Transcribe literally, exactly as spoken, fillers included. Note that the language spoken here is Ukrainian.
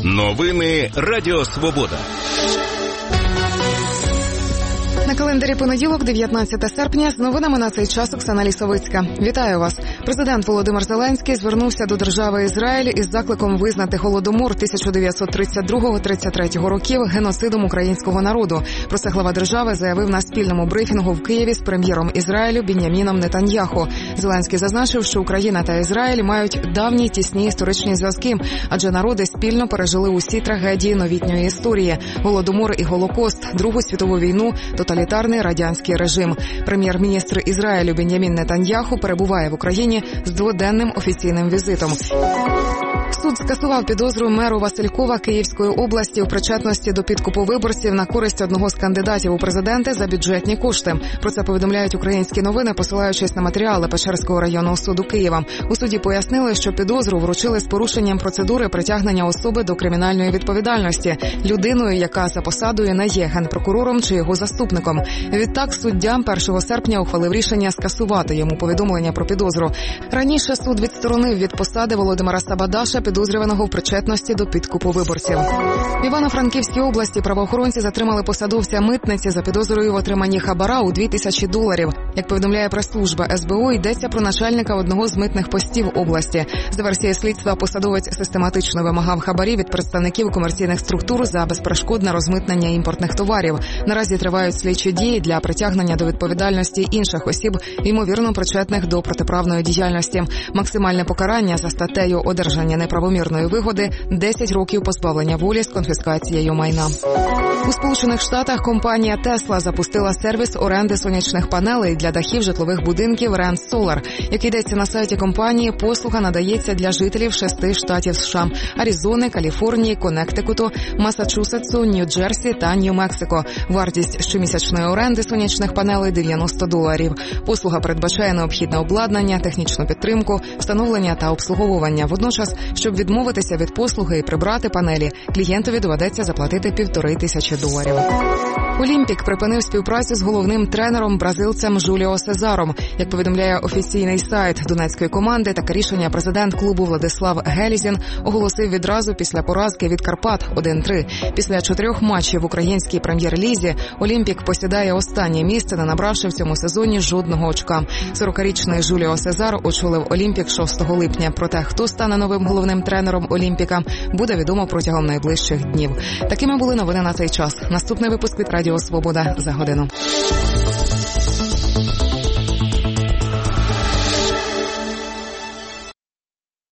Новини Радіо Свобода. На календарі понеділок, дев'ятнадцяте серпня, з новинами на цей час Оксана Лісовицька. Вітаю вас. Президент Володимир Зеленський звернувся до держави Ізраїль із закликом визнати Голодомор тисяча дев'ятсот тридцять другого - тридцять третього років геноцидом українського народу. Про це глава держави заявив на спільному брифінгу в Києві з прем'єром Ізраїлю Бін'яміном Нетаньяху. Зеленський зазначив, що Україна та Ізраїль мають давні тісні історичні зв'язки, адже народи спільно пережили усі трагедії новітньої історії – Голодомор і Голокост, Другу світову війну, тоталітарний радянський режим. Прем'єр-міністр Ізраїлю Бін'ямін Нетаньяху перебуває в Україні з дводенним офіційним візитом. Суд скасував підозру меру Василькова Київської області у причетності до підкупу виборців на користь одного з кандидатів у президенти за бюджетні кошти. Про це повідомляють українські новини, посилаючись на матеріали Печерського районного суду Києва. У суді пояснили, що підозру вручили з порушенням процедури притягнення особи до кримінальної відповідальності людиною, яка за посадою не є генпрокурором чи його заступником. Відтак суддя першого серпня ухвалив рішення скасувати йому повідомлення про підозру. Раніше суд відсторонив від посади Володимира Сабадаша, підозрюваного в причетності до підкупу виборців. В Івано-Франківській області правоохоронці затримали посадовця митниці за підозрою в отриманні хабара у дві тисячі доларів. Як повідомляє прес-служба ес бе о, йдеться про начальника одного з митних постів області. За версією слідства, посадовець систематично вимагав хабарі від представників комерційних структур за безперешкодне розмитнення імпортних товарів. Наразі тривають слідчі дії для притягнення до відповідальності інших осіб, ймовірно причетних до протиправної діяльності. Максимальне покарання за статтею «Одержання неправомірної вигоди» – десять років позбавлення волі з конфіскацією майна. У Сполучених Штатах компанія Tesla запустила сервіс оренди сонячних панелей для дахів житлових будинків Rent Solar. Як йдеться на сайті компанії, послуга надається для жителів шести штатів США – Аризони, Каліфорнії, Коннектикуту, Масачусетсу, Нью-Джерсі та Нью-Мексико. Вартість щомісячної оренди сонячних панелей – дев'яносто доларів. Послуга передбачає необхідне обладнання, технічну підтримку, встановлення та обслуговування. Водночас, щоб відмовитися від послуги і прибрати панелі, клієнтові доведеться заплатити півтори тисячі доларів. Олімпік припинив співпрацю з головним тренером бразильцем Жуліо Сезаром. Як повідомляє офіційний сайт донецької команди, таке рішення президент клубу Владислав Гелізін оголосив відразу після поразки від Карпат один три. Після чотирьох матчів в українській прем'єр-лізі Олімпік посідає останнє місце, не набравши в цьому сезоні жодного очка. сорокарічний Жуліо Сезар очолив Олімпік шостого липня. Проте, хто стане новим головним тренером Олімпіка, буде відомо протягом найближчих днів. Такими були новини на цей час. Наступний випуск від Радіо Свобода за годину.